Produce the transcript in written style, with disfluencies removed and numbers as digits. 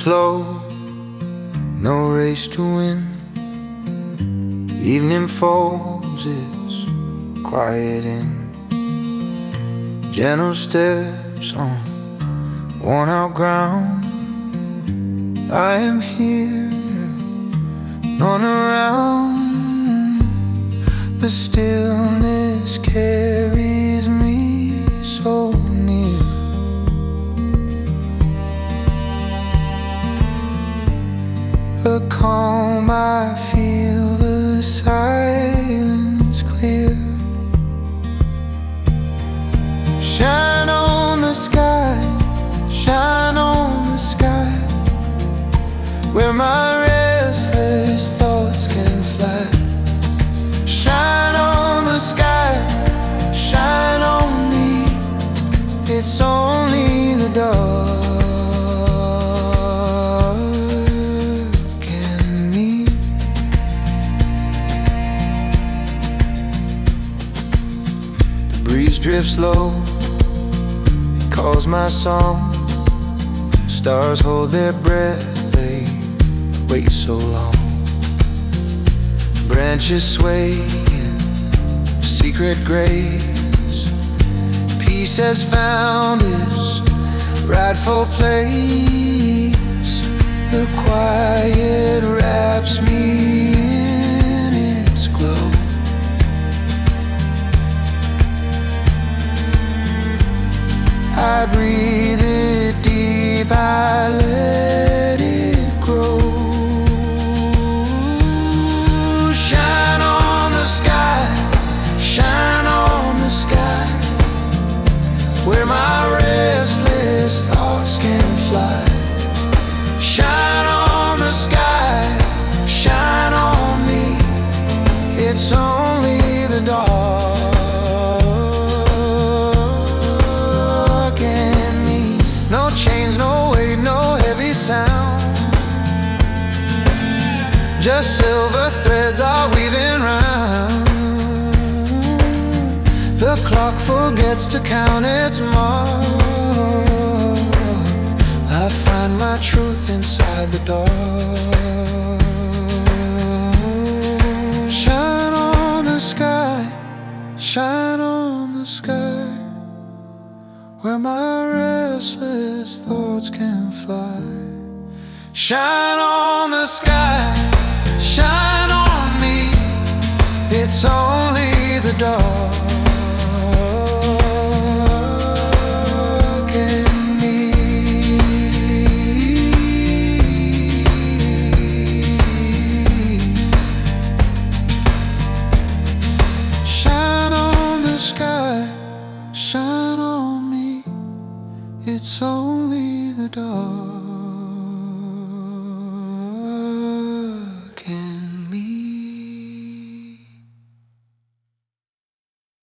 slow, no race to win. Evening falls, it's quiet in. Gentle steps on worn out ground. I am here, not around. The stillness carries me so near. A calm I feel, the silence clear. Shine on the sky, shine on the sky, where my restless thoughts can fly. Shine on the sky, shine on me. It's only the dark in me. The breeze drifts low, it calls my song. Stars hold their breath, they wait so long. Branches sway in secret grace. Peace has found its rightful place. The quiet wraps me in its glow. I breathe it deep, I let it grow. Shine on the sky, shine on the sky, where my restless thoughts can fly. Shine on the sky, shine on me. It's only the dark in me. No chains, no weight, no heavy sound. Just silver threads are weaving round. The clock forgets to count its mark. I find my truth inside the dark. Shine on the sky, shine on the sky, where my restless thoughts can fly. Shine on the sky, shine on me. It's only the dark in me. Shine on the sky, shine on me. It's only the dark.